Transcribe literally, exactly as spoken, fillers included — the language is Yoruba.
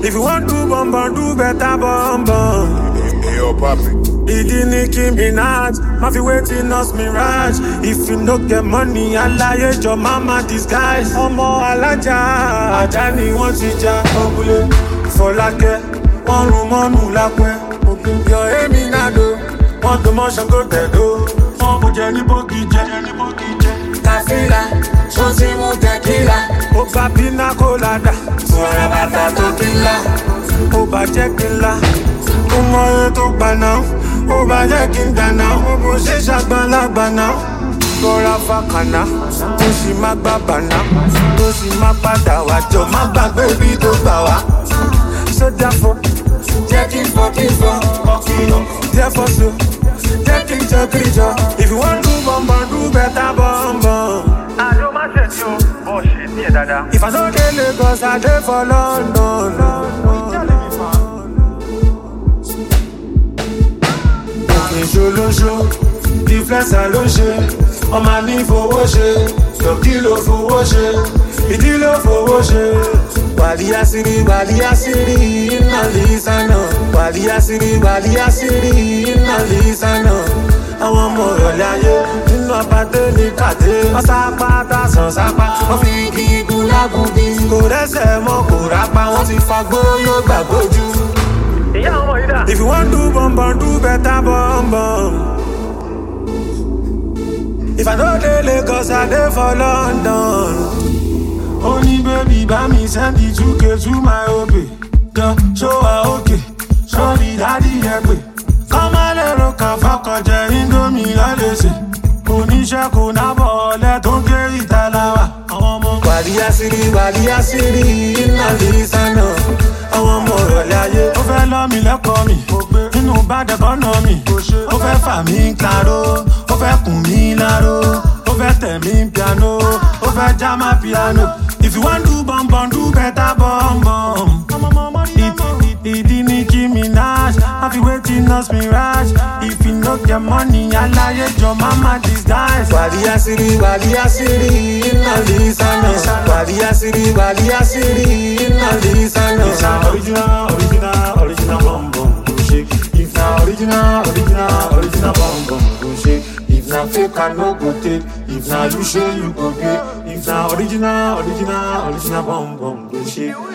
If you want to bum bum, do better bum bum. Hey, yo, papi. Idi Nicki Minaj, ma fi waiting us mirage. If you no get money, alaye your mama disguise. Ọmọ alájà, ajá ni wọ́n ti já. Obule, Fọlákẹ́, wọ́n rún mọ́nù lápẹ́. Yọ èmi náà do, wọ́n tó mọ́ ṣango tẹ̀dó. Wọ́n kò jẹ ní bókì jẹ. Kàfílà, ṣó ti mú tẹ̀kílà. Ó gba pina colada, sọ̀rọ̀ bàtà tó kílà. Ó bàjẹ́ kílà, ó mọ iye tó gbà náà. Ó bàjẹ́ kí n dáná, ó bó ṣe ṣàgbọ́nlágbà náà. Rọra fàkànà, ó sì má gbà bàná. Ó sì má padà wá jọ, má gbàgbé ibi tó gbà wá. Sójà fọ́, jẹ́ kí n fọ́ kí n fọ́. Jẹ́ fọ́ so, jẹ́ kí n jọ kí n jọ. If you wan do bọ̀m̀bọ̀m, do better bọ̀m̀bọ̀m. Àjọ má ṣe tí o, bọ̀ ṣe ní ẹ̀ dáadáa. If I no dey Lagos, I dey for London. Ìṣolóṣó, ìflẹ́sà ló ṣe, ọmọ ní fowó ṣe, lòkì ló fowó ṣe, ìdí ló fowó ṣe. Wàlíyá sírí, wàlíyá sírí, iná lè sánà. Wàlíyá sírí, wàlíyá sírí, iná lè sánà. Àwọn ọmọ ìrọ̀lẹ́ ayé nínú apáté ní kàdé. Wọ́n sápá tásán sápá, wọ́n fi igi igun lágùnbí. Kò rẹ́sẹ̀ mọ́ kò rápá, wọ́n ti fagbó yóò gbàgbójú. Ìyá ọmọ yìí dà. If you want do bum bum, do better bum bum. If I no dey Lagos, I dey for London. Only baby, buy me send the two K to my obey. Just show her okay, show the daddy ẹgbẹ́. Kọ́mọ́lé ro kan fọkàn jẹ Indomie lọ́lẹ́sẹ̀. Oníṣẹ́ kò nábọ̀ ọ̀lẹ́ tó ń gé ìtàláwà. Wàlíyá sírí, wàlíyá sírí, iná lè sánà. Àwọn ọmọ ìrọ̀lẹ́ ayé. Ó fẹ́ lọ́ mi lẹ́kọ̀ọ́ mi, nínú bàdẹ̀ kọ́nà mi. Ó fẹ́ fà mí claro, ó fẹ́ kùn mí láró. Ó fẹ́ tẹ̀ mí piano, ó fẹ́ já má piano. If you wan do bum bum, do better bum bum. Idi Nicki Minaj, I be waiting us mirage. If you no get money, alaye your mama disguise. Wàlíyá sírí, wàlíyá sírí, iná lè sánà. Wàlíyá sírí, wàlíyá sírí, iná lè sánà. It's an original, original, original bum bum go shake. If na original, original, original bum bum go shake. If na fake, I no go take. If na you share, you go pay. If na original, original, original bum bum go shake.